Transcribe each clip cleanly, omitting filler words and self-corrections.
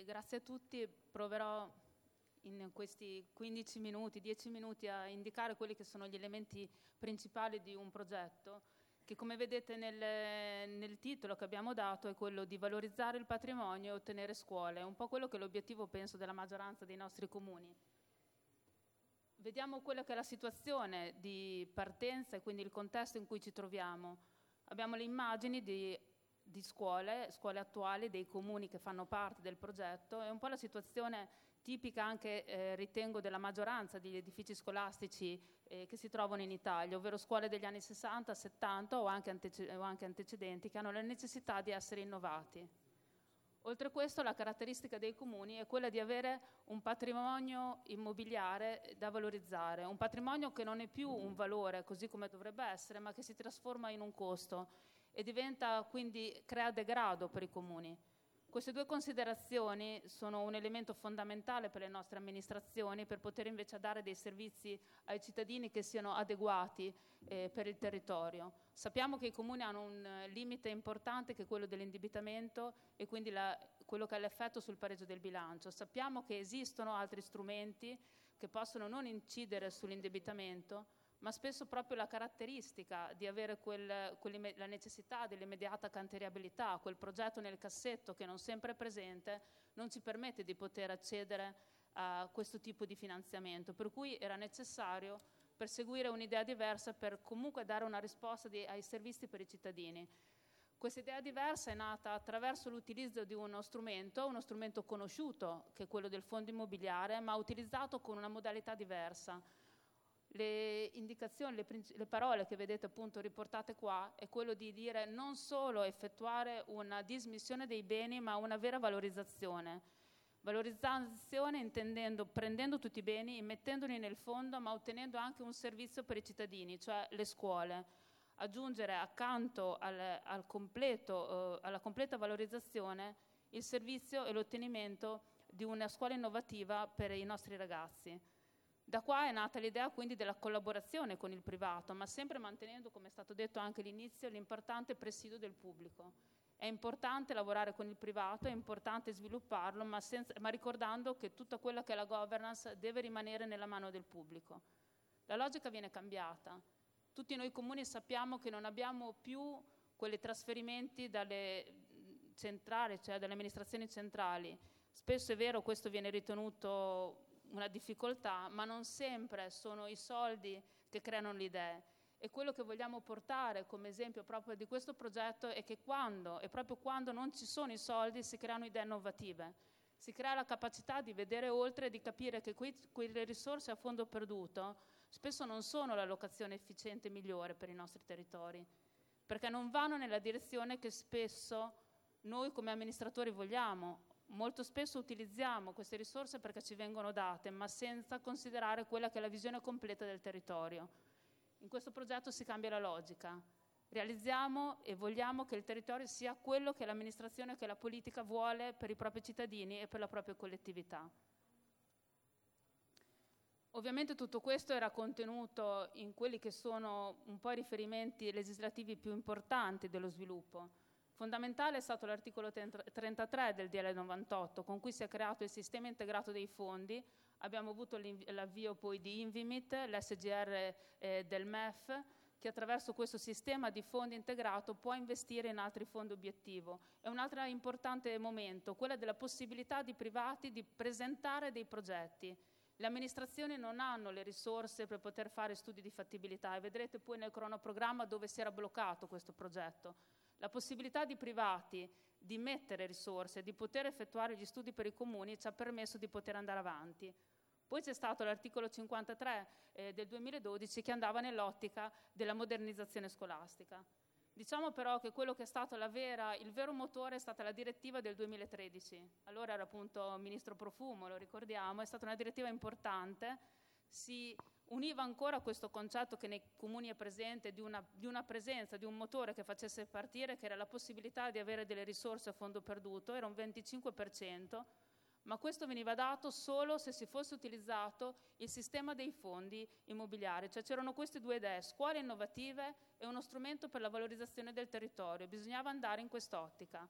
grazie a tutti. Proverò in questi 15 minuti, 10 minuti a indicare quelli che sono gli elementi principali di un progetto che, come vedete nel titolo che abbiamo dato, è quello di valorizzare il patrimonio e ottenere scuole. È un po' quello che è l'obiettivo, penso, della maggioranza dei nostri comuni. Vediamo quella che è la situazione di partenza e quindi il contesto in cui ci troviamo. Abbiamo le immagini di scuole attuali dei comuni che fanno parte del progetto. È un po' la situazione tipica anche, ritengo, della maggioranza degli edifici scolastici che si trovano in Italia, ovvero scuole degli anni 60, 70 o anche antecedenti, che hanno la necessità di essere innovati. Oltre a questo, la caratteristica dei comuni è quella di avere un patrimonio immobiliare da valorizzare, un patrimonio che non è più un valore così come dovrebbe essere, ma che si trasforma in un costo e diventa, quindi crea degrado per i comuni. Queste due considerazioni sono un elemento fondamentale per le nostre amministrazioni per poter invece dare dei servizi ai cittadini che siano adeguati per il territorio. Sappiamo che i comuni hanno un limite importante che è quello dell'indebitamento e quindi quello che ha l'effetto sul pareggio del bilancio. Sappiamo che esistono altri strumenti che possono non incidere sull'indebitamento, ma spesso proprio la caratteristica di avere la necessità dell'immediata cantierabilità, quel progetto nel cassetto che non sempre è presente, non ci permette di poter accedere a questo tipo di finanziamento, per cui era necessario perseguire un'idea diversa per comunque dare una risposta ai servizi per i cittadini. Questa idea diversa è nata attraverso l'utilizzo di uno strumento conosciuto, che è quello del fondo immobiliare, ma utilizzato con una modalità diversa. Le indicazioni, le parole che vedete appunto riportate qua è quello di dire non solo effettuare una dismissione dei beni, ma una vera valorizzazione. Valorizzazione intendendo prendendo tutti i beni, mettendoli nel fondo, ma ottenendo anche un servizio per i cittadini, cioè le scuole. Aggiungere accanto alla completa valorizzazione il servizio e l'ottenimento di una scuola innovativa per i nostri ragazzi. Da qua è nata l'idea quindi della collaborazione con il privato, ma sempre mantenendo, come è stato detto anche all'inizio, l'importante presidio del pubblico. È importante lavorare con il privato, è importante svilupparlo, ma ricordando che tutta quella che è la governance deve rimanere nella mano del pubblico. La logica viene cambiata. Tutti noi comuni sappiamo che non abbiamo più quei trasferimenti dalle centrali, cioè dalle amministrazioni centrali. Spesso è vero, questo viene ritenuto una difficoltà, ma non sempre sono i soldi che creano le idee. E quello che vogliamo portare come esempio proprio di questo progetto è che proprio quando non ci sono i soldi si creano idee innovative. Si crea la capacità di vedere oltre e di capire che quelle risorse a fondo perduto spesso non sono l'allocazione efficiente migliore per i nostri territori, perché non vanno nella direzione che spesso noi come amministratori vogliamo. Molto spesso utilizziamo queste risorse perché ci vengono date, ma senza considerare quella che è la visione completa del territorio. In questo progetto si cambia la logica. Realizziamo e vogliamo che il territorio sia quello che l'amministrazione, che la politica vuole per i propri cittadini e per la propria collettività. Ovviamente tutto questo era contenuto in quelli che sono un po' i riferimenti legislativi più importanti dello sviluppo. Fondamentale è stato l'articolo 33 del DL 98, con cui si è creato il sistema integrato dei fondi. Abbiamo avuto l'avvio poi di Invimit, l'SGR del MEF, che attraverso questo sistema di fondi integrato può investire in altri fondi obiettivo. È un altro importante momento, quella della possibilità di privati di presentare dei progetti. Le amministrazioni non hanno le risorse per poter fare studi di fattibilità e vedrete poi nel cronoprogramma dove si era bloccato questo progetto. La possibilità di privati di mettere risorse, di poter effettuare gli studi per i comuni ci ha permesso di poter andare avanti. Poi c'è stato l'articolo 53 del 2012 che andava nell'ottica della modernizzazione scolastica. Diciamo però che quello che è stato il vero motore è stata la direttiva del 2013. Allora era appunto Ministro Profumo, lo ricordiamo, è stata una direttiva importante, si univa ancora questo concetto che nei comuni è presente di una presenza, di un motore che facesse partire, che era la possibilità di avere delle risorse a fondo perduto, era un 25%, ma questo veniva dato solo se si fosse utilizzato il sistema dei fondi immobiliari, cioè c'erano queste due idee, scuole innovative e uno strumento per la valorizzazione del territorio, bisognava andare in quest'ottica.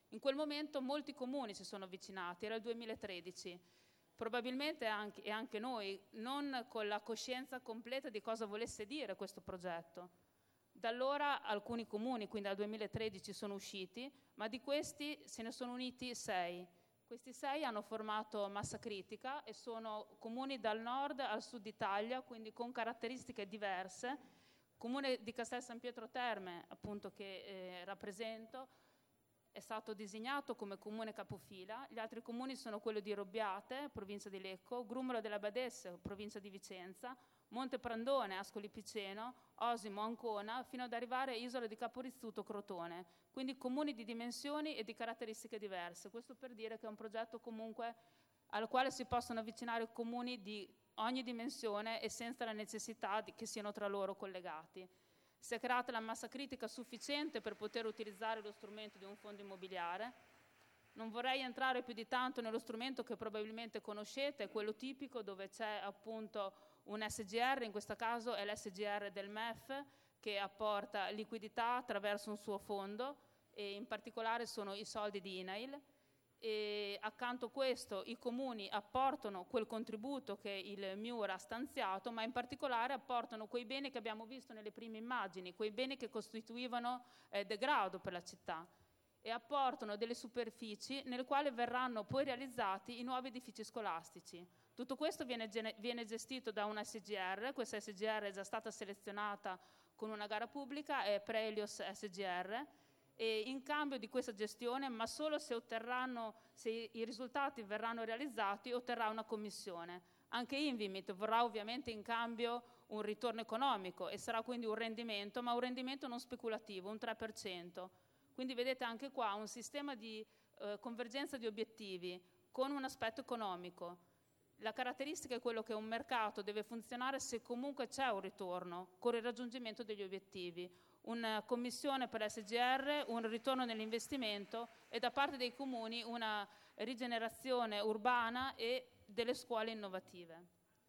In quel momento molti comuni si sono avvicinati, era il 2013, probabilmente anche noi, non con la coscienza completa di cosa volesse dire questo progetto. Da allora alcuni comuni, quindi dal 2013, sono usciti, ma di questi se ne sono uniti 6. Questi 6 hanno formato massa critica e sono comuni dal nord al sud Italia, quindi con caratteristiche diverse. Comune di Castel San Pietro Terme, appunto, che rappresento, è stato designato come comune capofila. Gli altri comuni sono quello di Robbiate, provincia di Lecco, Grumbolo della Badesse, provincia di Vicenza, Monte Prandone, Ascoli Piceno, Osimo, Ancona, fino ad arrivare a Isola di Caporizzuto, Crotone. Quindi comuni di dimensioni e di caratteristiche diverse. Questo per dire che è un progetto comunque al quale si possono avvicinare comuni di ogni dimensione e senza la necessità che siano tra loro collegati. Si è creata la massa critica sufficiente per poter utilizzare lo strumento di un fondo immobiliare. Non vorrei entrare più di tanto nello strumento che probabilmente conoscete, quello tipico dove c'è appunto un SGR, in questo caso è l'SGR del MEF, che apporta liquidità attraverso un suo fondo, e in particolare sono i soldi di INAIL. E accanto a questo i comuni apportano quel contributo che il MIUR ha stanziato, ma in particolare apportano quei beni che abbiamo visto nelle prime immagini, quei beni che costituivano degrado per la città, e apportano delle superfici nelle quali verranno poi realizzati i nuovi edifici scolastici. Tutto questo viene gestito da una SGR. Questa SGR è già stata selezionata con una gara pubblica, è Prelios SGR, e in cambio di questa gestione, ma solo se i risultati verranno realizzati, otterrà una commissione. Anche Invimit vorrà ovviamente in cambio un ritorno economico e sarà quindi un rendimento, ma un rendimento non speculativo, un 3%. Quindi vedete anche qua un sistema di convergenza di obiettivi con un aspetto economico. La caratteristica è quello che un mercato deve funzionare se comunque c'è un ritorno con il raggiungimento degli obiettivi. Una commissione per SGR, un ritorno nell'investimento e da parte dei comuni una rigenerazione urbana e delle scuole innovative.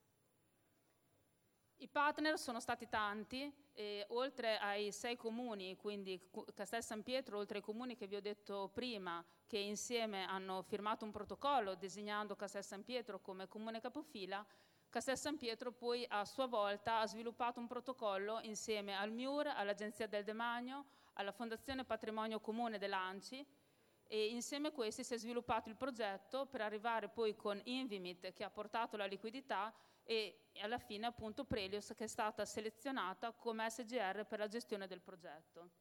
I partner sono stati tanti, e oltre ai 6 comuni, quindi Castel San Pietro, oltre ai comuni che vi ho detto prima, che insieme hanno firmato un protocollo designando Castel San Pietro come comune capofila, Castel San Pietro poi a sua volta ha sviluppato un protocollo insieme al MIUR, all'Agenzia del Demanio, alla Fondazione Patrimonio Comune dell'ANCI, e insieme a questi si è sviluppato il progetto per arrivare poi con Invimit, che ha portato la liquidità, e alla fine appunto Prelios, che è stata selezionata come SGR per la gestione del progetto.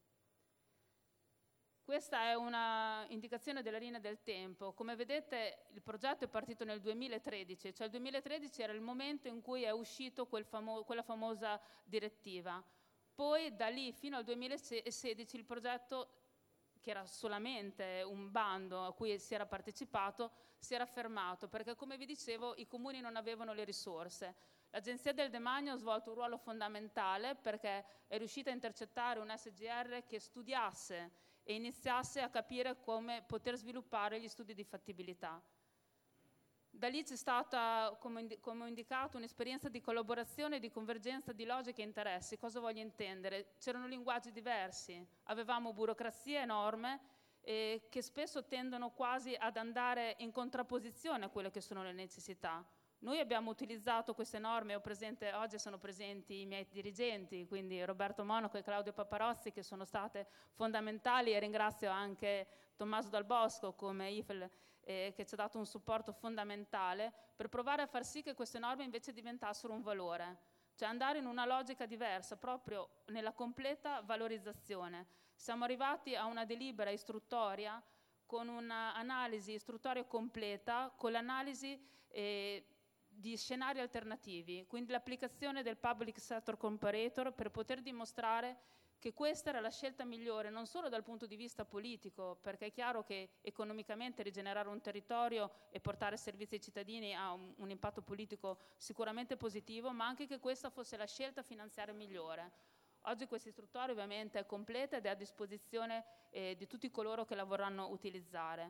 Questa è una indicazione della linea del tempo. Come vedete il progetto è partito nel 2013, cioè il 2013 era il momento in cui è uscito quella famosa direttiva. Poi da lì fino al 2016 il progetto, che era solamente un bando a cui si era partecipato, si era fermato perché, come vi dicevo, i comuni non avevano le risorse. L'Agenzia del Demanio ha svolto un ruolo fondamentale perché è riuscita a intercettare un SGR che studiasse e iniziasse a capire come poter sviluppare gli studi di fattibilità. Da lì c'è stata, come ho indicato, un'esperienza di collaborazione e di convergenza di logiche e interessi. Cosa voglio intendere? C'erano linguaggi diversi, avevamo burocrazie enorme che spesso tendono quasi ad andare in contrapposizione a quelle che sono le necessità. Noi abbiamo utilizzato queste norme, oggi sono presenti i miei dirigenti, quindi Roberto Monaco e Claudio Paparozzi, che sono state fondamentali, e ringrazio anche Tommaso Dal Bosco come IFEL, che ci ha dato un supporto fondamentale per provare a far sì che queste norme invece diventassero un valore, cioè andare in una logica diversa, proprio nella completa valorizzazione. Siamo arrivati a una delibera istruttoria con un'analisi istruttoria completa, con l'analisi di scenari alternativi, quindi l'applicazione del Public Sector Comparator per poter dimostrare che questa era la scelta migliore non solo dal punto di vista politico, perché è chiaro che economicamente rigenerare un territorio e portare servizi ai cittadini ha un impatto politico sicuramente positivo, ma anche che questa fosse la scelta finanziaria migliore. Oggi questa istruttoria ovviamente è completa ed è a disposizione di tutti coloro che la vorranno utilizzare.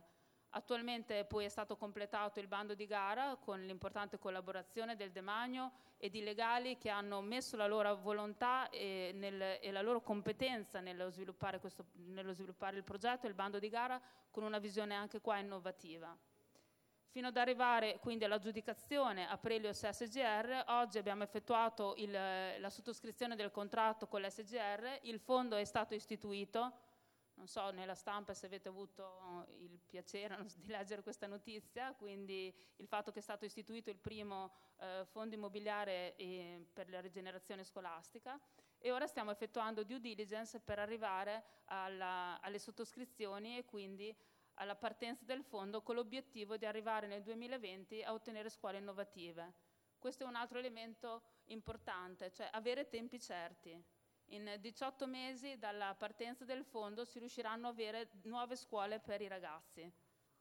Attualmente poi è stato completato il bando di gara con l'importante collaborazione del Demanio e di legali che hanno messo la loro volontà e la loro competenza nello sviluppare il progetto e il bando di gara con una visione anche qua innovativa. Fino ad arrivare quindi all'aggiudicazione a Prelios SGR, oggi abbiamo effettuato la sottoscrizione del contratto con l'SGR, il fondo è stato istituito. Non so nella stampa se avete avuto il piacere di leggere questa notizia, quindi il fatto che è stato istituito il primo fondo immobiliare per la rigenerazione scolastica, e ora stiamo effettuando due diligence per arrivare alle sottoscrizioni e quindi alla partenza del fondo, con l'obiettivo di arrivare nel 2020 a ottenere scuole innovative. Questo è un altro elemento importante, cioè avere tempi certi. In 18 mesi dalla partenza del fondo si riusciranno ad avere nuove scuole per i ragazzi.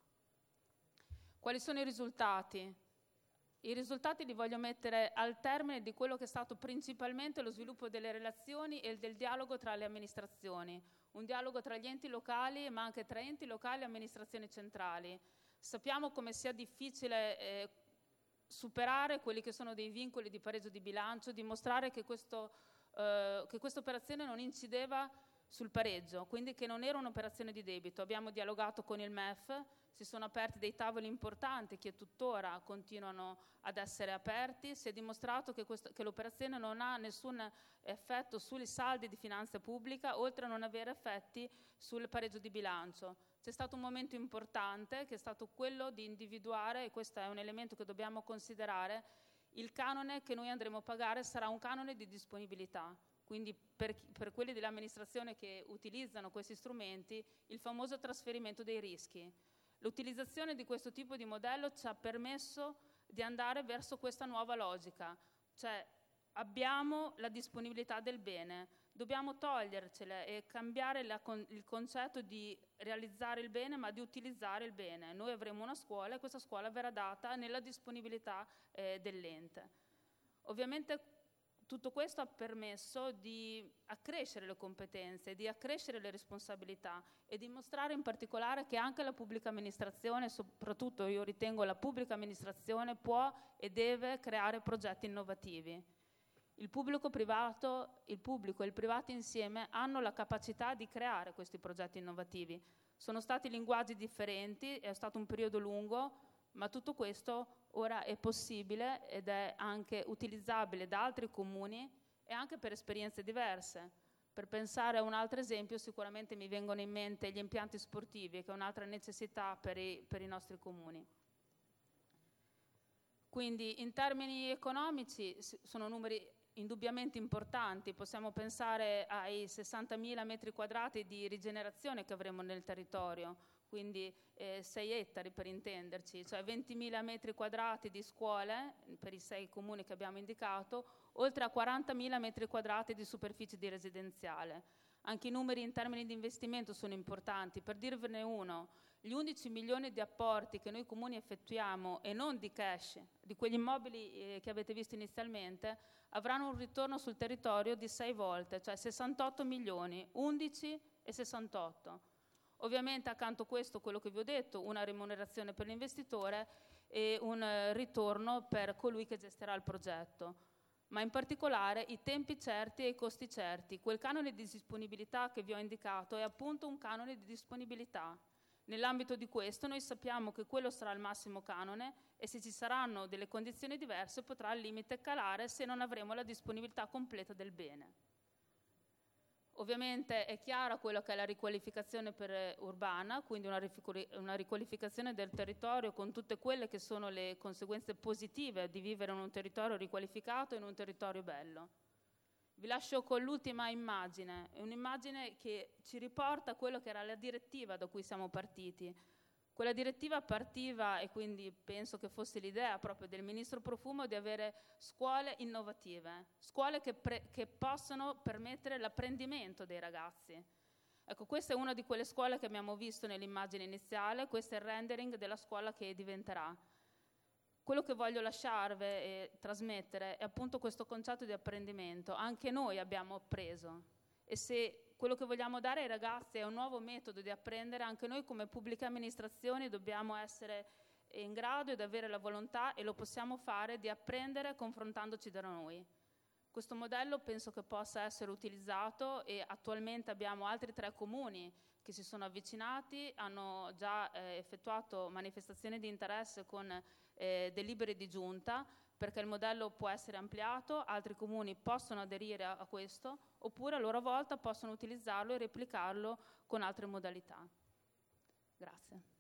Quali sono i risultati? I risultati li voglio mettere al termine di quello che è stato principalmente lo sviluppo delle relazioni e del dialogo tra le amministrazioni, un dialogo tra gli enti locali ma anche tra enti locali e amministrazioni centrali. Sappiamo come sia difficile superare quelli che sono dei vincoli di pareggio di bilancio, dimostrare che questa operazione non incideva sul pareggio, quindi che non era un'operazione di debito. Abbiamo dialogato con il MEF, si sono aperti dei tavoli importanti che tuttora continuano ad essere aperti, si è dimostrato che l'operazione non ha nessun effetto sui saldi di finanza pubblica, oltre a non avere effetti sul pareggio di bilancio. C'è stato un momento importante che è stato quello di individuare, e questo è un elemento che dobbiamo considerare, il canone che noi andremo a pagare sarà un canone di disponibilità, quindi per quelli dell'amministrazione che utilizzano questi strumenti, il famoso trasferimento dei rischi. L'utilizzazione di questo tipo di modello ci ha permesso di andare verso questa nuova logica, cioè abbiamo la disponibilità del bene, dobbiamo togliercela e cambiare il concetto di realizzare il bene, ma di utilizzare il bene. Noi avremo una scuola e questa scuola verrà data nella disponibilità dell'ente. Ovviamente tutto questo ha permesso di accrescere le competenze, di accrescere le responsabilità e dimostrare in particolare che anche la pubblica amministrazione, soprattutto io ritengo la pubblica amministrazione, può e deve creare progetti innovativi. Il pubblico e il privato insieme hanno la capacità di creare questi progetti innovativi. Sono stati linguaggi differenti, è stato un periodo lungo, ma tutto questo ora è possibile ed è anche utilizzabile da altri comuni e anche per esperienze diverse. Per pensare a un altro esempio, sicuramente mi vengono in mente gli impianti sportivi, che è un'altra necessità per i nostri comuni. Quindi in termini economici sono numeri indubbiamente importanti, possiamo pensare ai 60.000 metri quadrati di rigenerazione che avremo nel territorio, quindi 6 ettari per intenderci, cioè 20.000 metri quadrati di scuole per i 6 comuni che abbiamo indicato, oltre a 40.000 metri quadrati di superficie di residenziale. Anche i numeri in termini di investimento sono importanti, per dirvene uno, gli 11 milioni di apporti che noi comuni effettuiamo e non di cash, di quegli immobili che avete visto inizialmente, avranno un ritorno sul territorio di 6 volte, cioè 68 milioni, 11 e 68. Ovviamente accanto a questo, quello che vi ho detto, una remunerazione per l'investitore e un ritorno per colui che gestirà il progetto. Ma in particolare i tempi certi e i costi certi. Quel canone di disponibilità che vi ho indicato è appunto un canone di disponibilità. Nell'ambito di questo noi sappiamo che quello sarà il massimo canone e se ci saranno delle condizioni diverse potrà al limite calare se non avremo la disponibilità completa del bene. Ovviamente è chiara quella che è la riqualificazione urbana, quindi una riqualificazione del territorio con tutte quelle che sono le conseguenze positive di vivere in un territorio riqualificato e in un territorio bello. Vi lascio con l'ultima immagine, è un'immagine che ci riporta a quello che era la direttiva da cui siamo partiti. Quella direttiva partiva, e quindi penso che fosse l'idea proprio del Ministro Profumo, di avere scuole innovative, scuole che possono permettere l'apprendimento dei ragazzi. Ecco, questa è una di quelle scuole che abbiamo visto nell'immagine iniziale, questo è il rendering della scuola che diventerà. Quello che voglio lasciarvi e trasmettere è appunto questo concetto di apprendimento. Anche noi abbiamo appreso e se quello che vogliamo dare ai ragazzi è un nuovo metodo di apprendere. Anche noi come pubbliche amministrazioni dobbiamo essere in grado ed avere la volontà, e lo possiamo fare, di apprendere confrontandoci tra noi. Questo modello penso che possa essere utilizzato, e attualmente abbiamo altri 3 comuni che si sono avvicinati, hanno già effettuato manifestazioni di interesse con delibere di giunta, perché il modello può essere ampliato, altri comuni possono aderire a questo, oppure a loro volta possono utilizzarlo e replicarlo con altre modalità. Grazie.